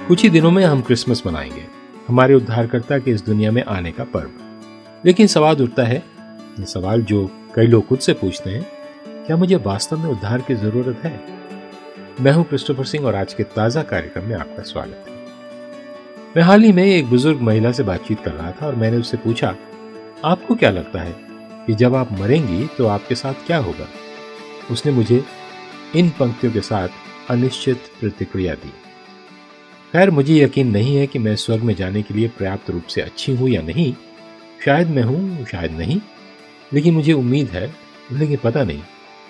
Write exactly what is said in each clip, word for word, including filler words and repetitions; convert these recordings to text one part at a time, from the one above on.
कुछ ही दिनों में हम क्रिसमस मनाएंगे, हमारे उद्धारकर्ता के इस दुनिया में आने का पर्व। लेकिन सवाल उठता है, ये सवाल जो कई लोग खुद से पूछते हैं, क्या मुझे वास्तव में उद्धार की जरूरत है? मैं हूं क्रिस्टोफर सिंह और आज के ताजा कार्यक्रम में आपका स्वागत है। मैं हाल ही में एक बुजुर्ग महिला से बातचीत कर रहा था और मैंने उससे पूछा, आपको क्या लगता है कि जब आप मरेंगी तो आपके साथ क्या होगा? उसने मुझे इन पंक्तियों के साथ अनिश्चित प्रतिक्रिया दी। खैर, मुझे यकीन नहीं है कि मैं स्वर्ग में जाने के लिए पर्याप्त रूप से अच्छी हूं या नहीं। शायद मैं हूं, शायद नहीं, लेकिन मुझे उम्मीद है, लेकिन पता नहीं।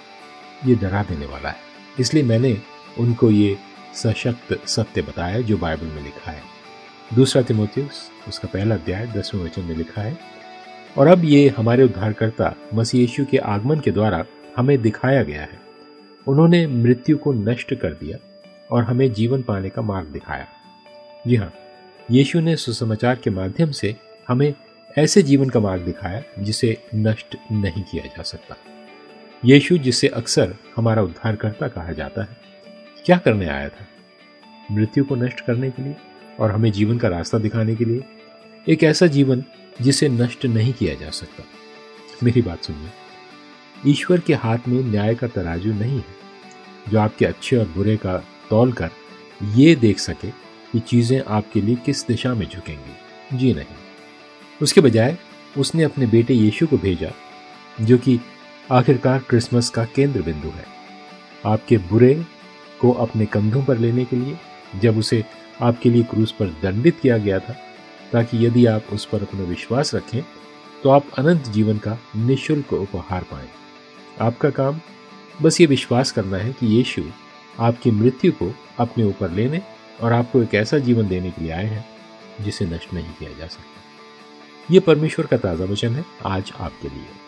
ये डरा देने वाला है, इसलिए मैंने उनको ये सशक्त सत्य बताया जो बाइबल में लिखा है। दूसरा तिमोथियुस उसका पहला अध्याय दसवें वचन में लिखा है, और अब ये हमारे उद्धारकर्ता मसीह यीशु के आगमन के द्वारा हमें दिखाया गया है। उन्होंने मृत्यु को नष्ट कर दिया और हमें जीवन पाने का मार्ग दिखाया। जी हाँ, यीशु ने सुसमाचार के माध्यम से हमें ऐसे जीवन का मार्ग दिखाया जिसे नष्ट नहीं किया जा सकता। यीशु, जिसे अक्सर हमारा उद्धारकर्ता कहा जाता है, क्या करने आया था? मृत्यु को नष्ट करने के लिए और हमें जीवन का रास्ता दिखाने के लिए, एक ऐसा जीवन जिसे नष्ट नहीं किया जा सकता। मेरी बात सुनिए, ईश्वर के हाथ में न्याय का तराजू नहीं है जो आपके अच्छे और बुरे का तौल कर ये देख सके कि चीजें आपके लिए किस दिशा में झुकेंगी। जी नहीं, उसके बजाय उसने अपने बेटे यीशु को भेजा, जो कि आखिरकार क्रिसमस का केंद्र बिंदु है, आपके बुरे को अपने कंधों पर लेने के लिए, जब उसे आपके लिए क्रूस पर दंडित किया गया था, ताकि यदि आप उस पर अपना विश्वास रखें तो आप अनंत जीवन का निःशुल्क उपहार पाएं। आपका काम बस ये विश्वास करना है कि यीशु आपकी मृत्यु को अपने ऊपर लेने और आपको एक ऐसा जीवन देने के लिए आए हैं जिसे नष्ट नहीं किया जा सकता। ये परमेश्वर का ताज़ा वचन है आज आपके लिए।